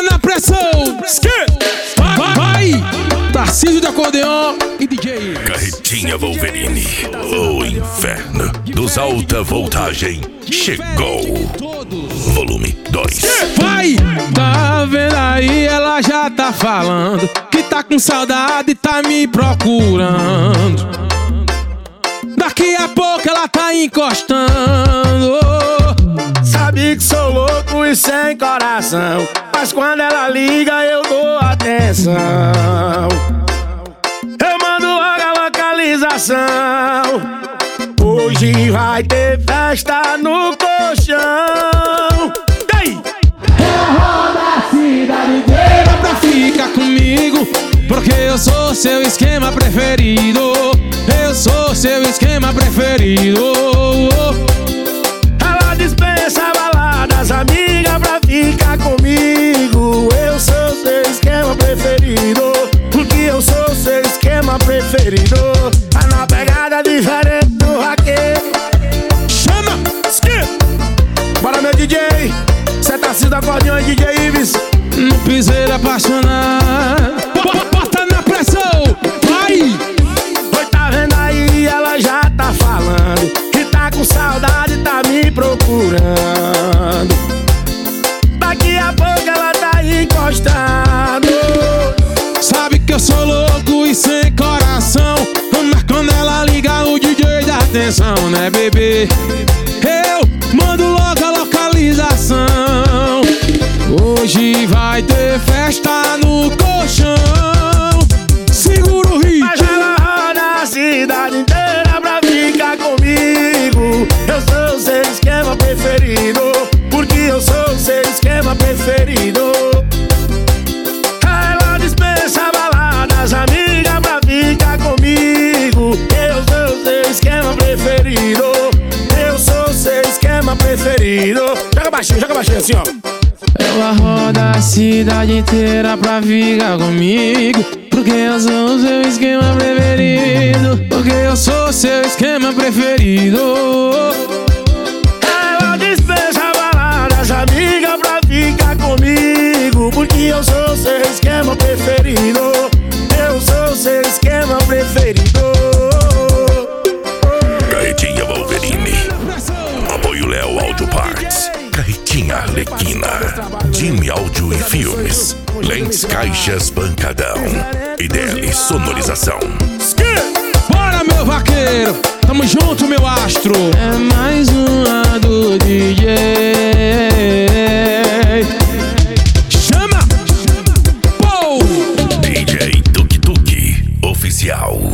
Bota na pressão. Vai. Tarcísio de acordeon e DJ Carretinha Wolverine, o inferno dos alta voltagem chegou. Volume 2. Vai! Tá vendo aí, ela já tá falando que tá com saudade e tá me procurando. Daqui a pouco ela tá encostando. Sabe que sou louco e sem coração, mas quando ela liga eu dou atenção. Eu mando logo a localização. Hoje vai ter festa no colchão. Ei! Roda a cidade inteira pra ficar comigo, porque eu sou seu esquema preferido. Eu sou seu esquema preferido. Ela dispensa baladas, amiga, pra ficar comigo. Eu sou seu esquema preferido, porque eu sou seu esquema preferido. Tá na pegada diferente do vaqueiro. Chama! Bora, meu DJ. Cê tá se acordeão e DJ Ives. No piseiro apaixonado. Bota na pressão. Vai! Oi, tá vendo aí? Ela já tá falando que tá com saudade, tá me procurando. Daqui a pouco ela tá encostando. Sabe que eu sou louco e sem coração, mas quando ela liga o DJ dá atenção, né, bebê? Eu mando logo a localização. Hoje vai ter festa no colchão. Segura o ritmo. Mas ela roda a cidade inteira pra ficar comigo. Eu sou seu esquema preferido, porque eu sou seu esquema preferido. Ela dispensa baladas, amiga, pra ficar comigo. Eu sou seu esquema preferido. Eu sou seu esquema preferido. Joga baixinho assim, ó. Ela roda a cidade inteira pra ficar comigo, porque eu sou o seu esquema preferido. Porque eu sou seu esquema preferido. Ela dispensa baladas, amiga, pra ficar comigo, porque eu sou seu esquema preferido. Eu sou seu esquema preferido. Carretinha Wolverine, apoio Léo Audio Parts, Carretinha Arlequina, Jimmy Áudio e Filmes, Lentes Caixas Bancadão, IDL Sonorização. Bora, meu vaqueiro, tamo junto, meu astro. É mais uma do DJ. Chama! Pou! DJ Tuk Tuk Oficial.